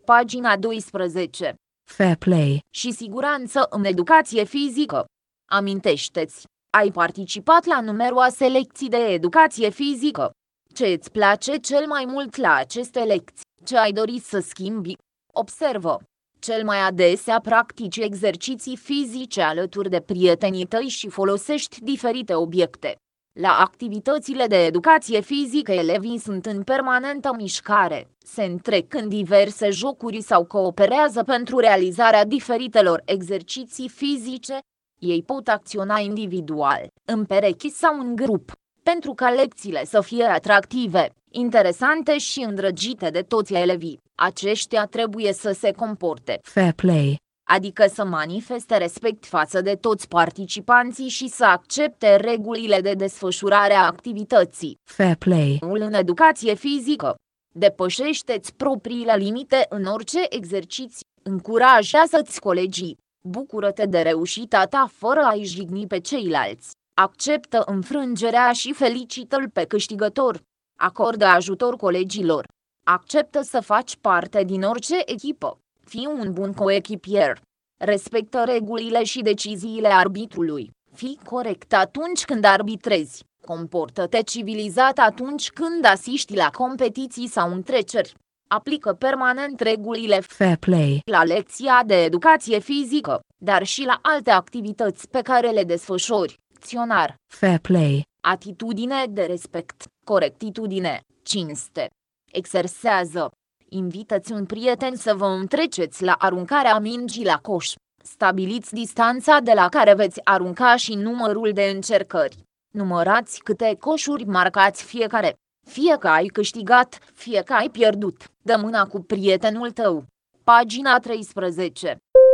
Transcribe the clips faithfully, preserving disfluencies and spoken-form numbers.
Pagina doisprezece. Fair play. Și siguranță în educație fizică. Amintește-ți, ai participat la numeroase lecții de educație fizică. Ce îți place cel mai mult la aceste lecții? Ce ai dorit să schimbi? Observă. Cel mai adesea practici exerciții fizice alături de prietenii tăi și folosești diferite obiecte. La activitățile de educație fizică elevii sunt în permanentă mișcare, se întrec în diverse jocuri sau cooperează pentru realizarea diferitelor exerciții fizice. Ei pot acționa individual, în perechi sau în grup, pentru ca lecțiile să fie atractive, interesante și îndrăgite de toți elevii. Aceștia trebuie să se comporte Fair play. adică să manifeste respect față de toți participanții și să accepte regulile de desfășurare a activității. Fair play. În educație fizică, depășește-ți propriile limite în orice exercițiu, încurajează-ți colegii, bucură-te de reușita ta fără a-i jigni pe ceilalți, acceptă înfrângerea și felicită-l pe câștigător, acordă ajutor colegilor, acceptă să faci parte din orice echipă. Fii un bun coechipier. Respectă regulile și deciziile arbitrului. Fii corect atunci când arbitrezi. Comportă-te civilizat atunci când asiști la competiții sau întreceri. Aplică permanent regulile Fair play. la lecția de educație fizică, dar și la alte activități pe care le desfășori. Acționar. Fair play. Atitudine de respect. Corectitudine. Cinste. Exersează. Invitați un prieten să vă întreceți la aruncarea mingii la coș. Stabiliți distanța de la care veți arunca și numărul de încercări. Numărați câte coșuri marcați fiecare. Fie că ai câștigat, fie că ai pierdut. Dă mâna cu prietenul tău. Pagina treisprezece.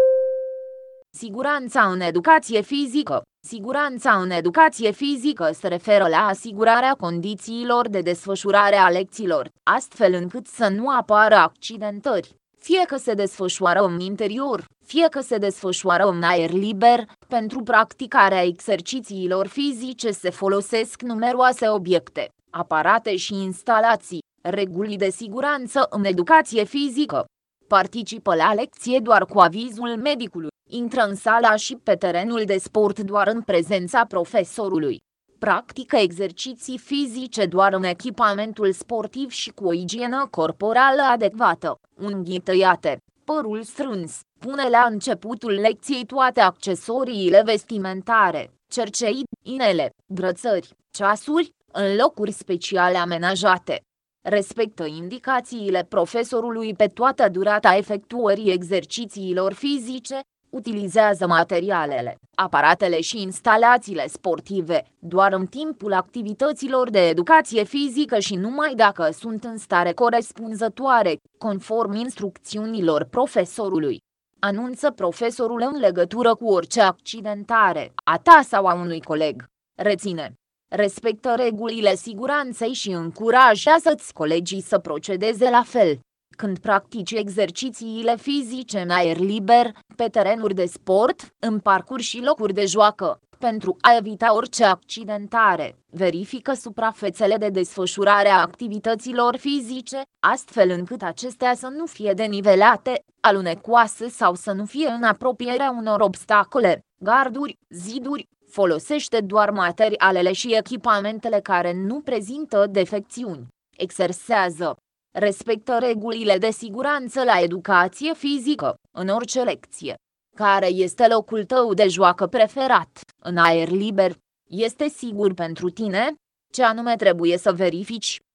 Siguranța în educație fizică. Siguranța în educație fizică se referă la asigurarea condițiilor de desfășurare a lecțiilor, astfel încât să nu apară accidentări, fie că se desfășoară în interior, fie că se desfășoară în aer liber. Pentru practicarea exercițiilor fizice se folosesc numeroase obiecte, aparate și instalații. Reguli de siguranță în educație fizică. Participă la lecție doar cu avizul medicului. Intră în sala și pe terenul de sport doar în prezența profesorului. Practică exerciții fizice doar în echipamentul sportiv și cu o igienă corporală adecvată. Unghii tăiate, părul strâns. Pune la începutul lecției toate accesoriile vestimentare, cercei, inele, brățări, ceasuri, în locuri speciale amenajate. Respectă indicațiile profesorului pe toată durata efectuării exercițiilor fizice. Utilizează materialele, aparatele și instalațiile sportive doar în timpul activităților de educație fizică și numai dacă sunt în stare corespunzătoare, conform instrucțiunilor profesorului. Anunță profesorul în legătură cu orice accidentare, a ta sau a unui coleg. Reține. Respectă regulile siguranței și încurajează-ți colegii să procedeze la fel. Când practici exercițiile fizice în aer liber, pe terenuri de sport, în parcuri și locuri de joacă, pentru a evita orice accidentare, verifică suprafețele de desfășurare a activităților fizice, astfel încât acestea să nu fie denivelate, alunecoase sau să nu fie în apropierea unor obstacole, garduri, ziduri. Folosește doar materialele și echipamentele care nu prezintă defecțiuni. Exersează. Respectă regulile de siguranță la educație fizică, în orice lecție. Care este locul tău de joacă preferat? În aer liber? Este sigur pentru tine? Ce anume trebuie să verifici?